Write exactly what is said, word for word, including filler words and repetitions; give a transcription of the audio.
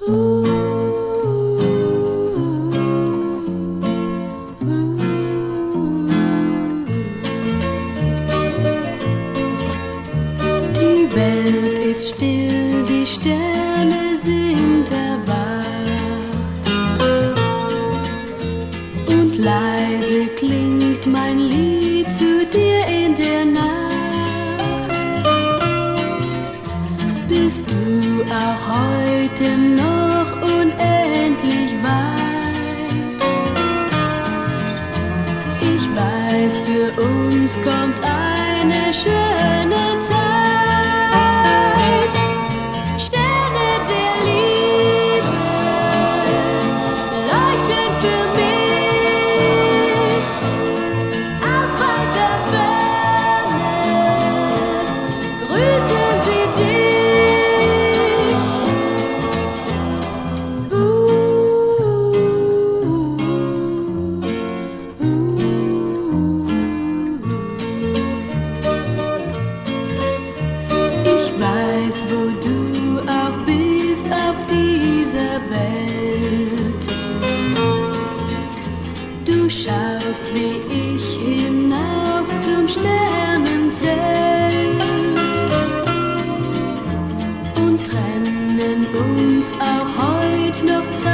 Die Welt ist still, die Sterne sind erwacht und leise klingt mein Lied zu dir in der Nacht. Bist du auch heute noch unendlich weit? Ich weiß, für uns kommt eine schöne Zeit. Sterne der Liebe leuchten für mich aus weiter Ferne. Grüßen sie dich. Uh, uh, uh. Ich weiß, wo du auch bist auf dieser Welt. Du schaust wie ich hinauf zum Sternenzelt und trennen uns auch heut noch Zeit.